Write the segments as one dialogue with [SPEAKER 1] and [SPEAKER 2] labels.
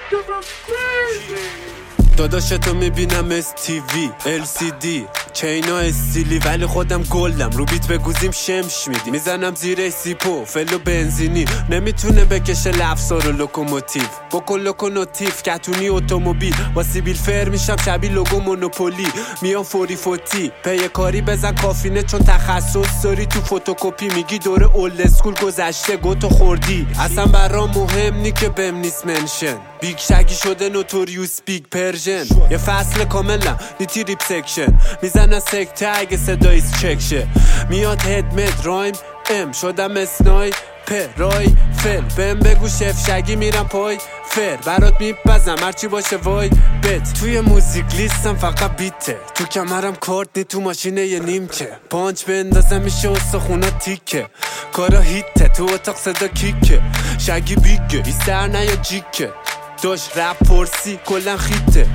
[SPEAKER 1] داداشتو میبینم از تیوی LCD چینا استیلی ولی خودم گلدم رو بیت بگوزیم شمش میدی میزنم زیر سیپو فلو بنزینی نمیتونه بکشه لفظار و لوکوموتیو بکن لوکونوتیف کتونی اتومبیل با سیبیل فر میشم شبیه لوگو مونوپولی میام فوری فوتی پی کاری بزن کافینه چون تخصص داری تو فتوکپی میگی دوره اولد اسکول گذشته گوتو خوردی اصلا برام مهم نی که بهم نیست منشن بیگ شگی شده نوتوریوس بیگ پرژن یه فصل کاملا نیتی ریپ سکشن میزنن سکته اگه صداییست چکشه میاد هدمت رایم ام شدم اسنای رای فل بهم بگو شف شگی میرم پای فر برات میپزم هرچی باشه وای بت توی موزیک لیستم فقط بیته تو کمرم کارت نی تو ماشینه یه نیمچه پانچ بندازم میشه استخونا تیکه کارا هیته تو اتاق صدا کیکه شگی بیگه ای سر نه یا جیکه داشت رپ پرسی کلن خیته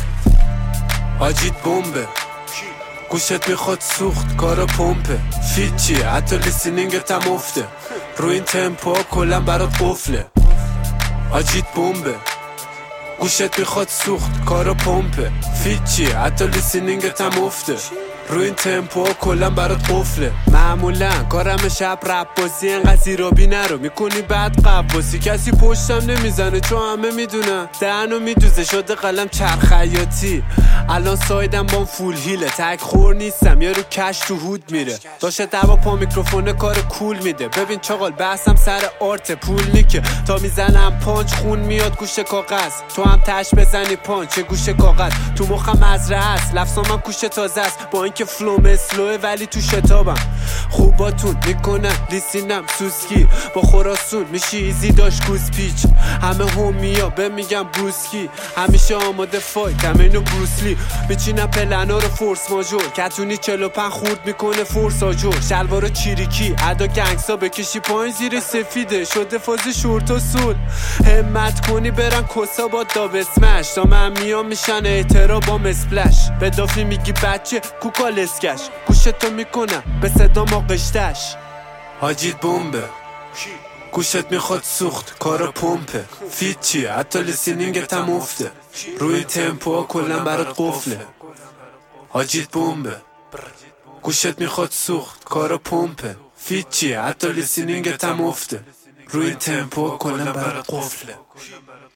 [SPEAKER 1] آجید بمبه گوشت میخواد سوخت کارا پمپه فیچیه حتی لیسینینگت هم افته رو این تمپو کلن برات قفله آجید بمبه گوشت میخواد سوخت کارا پمپه فیچیه حتی لیسینینگت هم افته رو این تمپو کلن برات قفله معمولا کارم شب رپ بازی انقدر زیرابی نرو میکنی بعد قواسی کسی پشتم نمیزنه چون همه میدونن دهنو میدوزه شده قلم چرخیاتی الان سایدم بام فول هیله تک خور نیستم یا رو کش تو هود میره داشته دوا پا میکروفونه کار کول میده ببین چاقال بحثم سر آرت پول نیکه تا میزنم پانچ خون میاد گوشه کاغذ تو هم تش بزنی پانچ گوشه کاغذ تو مخم مزرعه است لفظامم کوشه تازه است با اینکه فلوم اسلوه ولی تو شتابم خوباتون میکنن لیسینم سوسکی با خراسون میشی ایزی داشت گوز پیچ همه همیا به میگم بروسکی همیشه آماده فایت همه اینو بروسلی میچینم پلنا رو فورس ماجور کتونی 45 خورد میکنه فورس آجور شلوارو چیریکی ادا گنگسا بکشی پایین زیر سفیده شده فاز شورت و سول همت کنی برن کسا با داب اسمش تا من میام میشن اعترا با مسپلش به دافی میگی بچه کوکال اسکش گوشتو میکنم به صدا ما قشتش حاجید بمبه گوشت میخواد سوخت کارا پمپه فیچیه حتی لیسینینگت هم افته روی تمپو کلن برات قفله حاجید بمبه گوشت میخواد سوخت کارا پمپه فیچیه حتی لیسینینگت هم افته روی تمپو کلن برات قفله